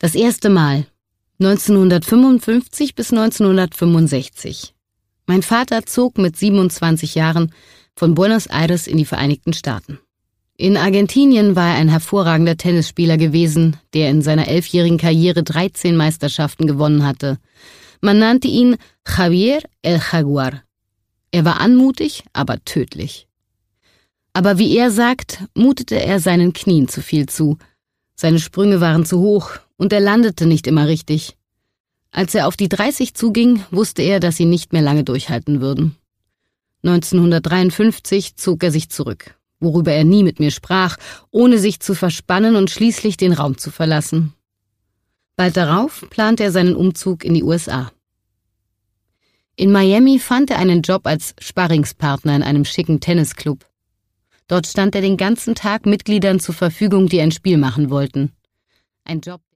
Das erste Mal, 1955 bis 1965. Mein Vater zog mit 27 Jahren von Buenos Aires in die Vereinigten Staaten. In Argentinien war er ein hervorragender Tennisspieler gewesen, der in seiner 11-jährigen Karriere 13 Meisterschaften gewonnen hatte. Man nannte ihn Javier el Jaguar. Er war anmutig, aber tödlich. Aber wie er sagt, mutete er seinen Knien zu viel zu. Seine Sprünge waren zu hoch und er landete nicht immer richtig. Als er auf die 30 zuging, wusste er, dass sie nicht mehr lange durchhalten würden. 1953 zog er sich zurück, worüber er nie mit mir sprach, ohne sich zu verspannen und schließlich den Raum zu verlassen. Bald darauf plante er seinen Umzug in die USA. In Miami fand er einen Job als Sparringspartner in einem schicken Tennisclub. Dort stand er den ganzen Tag Mitgliedern zur Verfügung, die ein Spiel machen wollten. Ein Job,